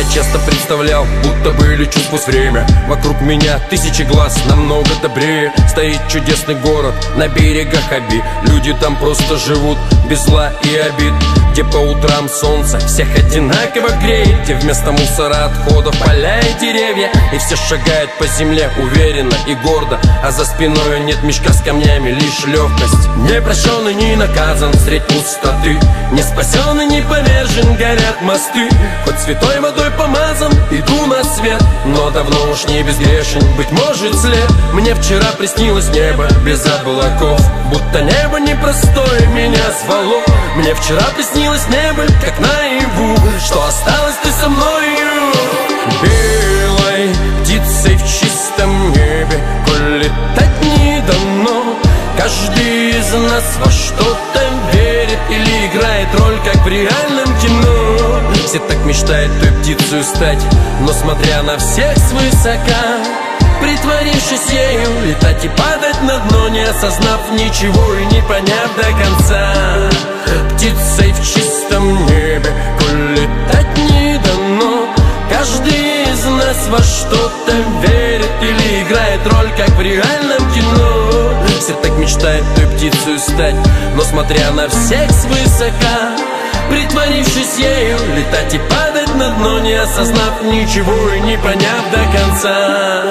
Я часто представлял, будто бы лечу сквозь время. Вокруг меня тысячи глаз, намного добрее. Стоит чудесный город на берегах Оби. Люди там просто живут без зла и обид. Где по утрам солнце всех одинаково греет, где вместо мусора отходов поля и деревья, и все шагают по земле уверенно и гордо, а за спиной нет мешка с камнями, лишь легкость. Не прощен и не наказан средь пустоты, не спасен и не повержен, горят мосты. Хоть святой водой помазан, иду на свет, но давно уж не безгрешен, быть может след. Мне вчера приснилось небо без облаков, будто небо непростое меня звало. Мне вчера приснилось небо, как наяву, что осталось ты со мною. Белой птицей в чистом небе, коль летать не дано, каждый из нас во что-то верит или играет роль, как в реальном кино. Все так мечтают той птицей стать, но смотря на всех свысока, притворившись ею, летать и падать на дно, не осознав ничего и не поняв до конца. Птицей в чистом небе, коль летать не дано, каждый из нас во что-то верит или играет роль, как в реальном кино. Все так мечтают той птицей стать, но смотря на всех свысока, притворившись ею, летать и падать на дно, не осознав ничего и не поняв до конца.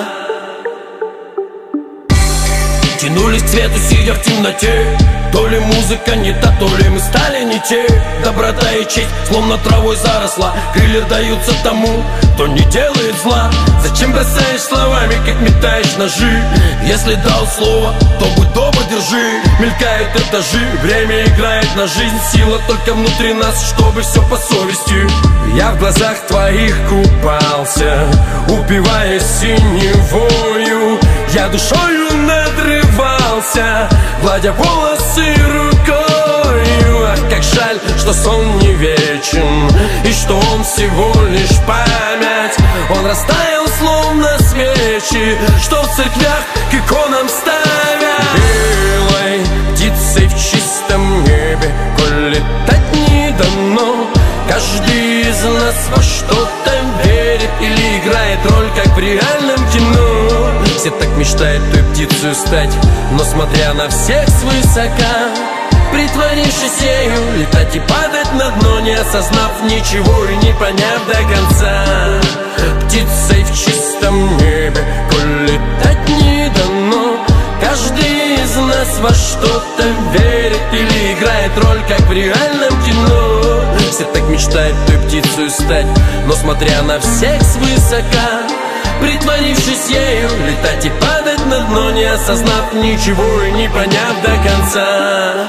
Тянулись к свету, сидя в темноте. То ли музыка не та, то ли мы стали не те. Доброта и честь словно травой заросла, крылья даются тому, кто не делает зла. Зачем бросаешь словами, как метаешь ножи? Если дал слово, то будь добр, держи. Мелькают этажи, время играет на жизнь, сила только внутри нас, чтобы все по совести. Я в глазах твоих купался, упиваясь синевою. Я душою надрывался, гладя волосы рукою. Ах, как жаль, что сон не вечен, и что он всего лишь память. Он растаял, словно свечи, что в церквях к иконам ставят. Белой птицей в чистом небе, коль летать не дано, каждый из нас во что-то верит или играет роль, как в реальном кино. Все так мечтают той птицей стать, но смотря на всех свысока, притворившись ею, летать и падать на дно, не осознав ничего и не поняв до конца. Птицей в чистом небе, коль летать не дано, каждый из нас во что-то верит или играет роль, как в реальном кино. Все так мечтают той птицей стать, но смотря на всех свысока, притворившись ею, летать и падать на дно, не осознав ничего и не поняв до конца.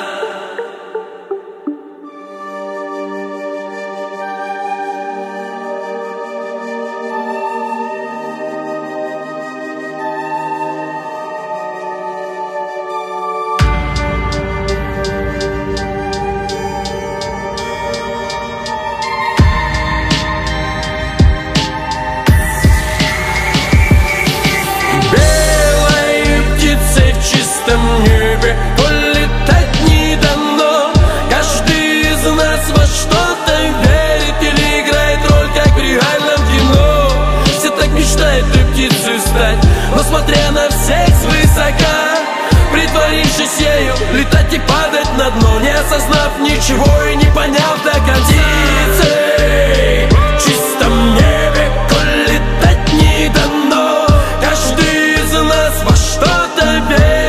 Небе, коль летать не дано, каждый из нас во что-то верит или играет роль, как в реальном кино. Все так мечтают той птицей стать, но смотря на всех свысока, притворившись ею, летать и падать на дно, не осознав ничего и не поняв до конца. Птицей в чистом небе, коль летать не дано, каждый из нас во что-то верит,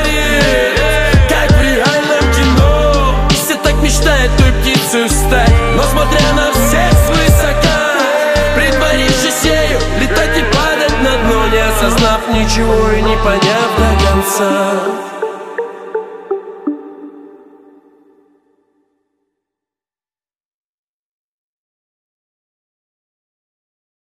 той птицей стать, но смотря на всех свысока, притворившись ею, летать и падать на дно, не осознав ничего и не поняв до конца.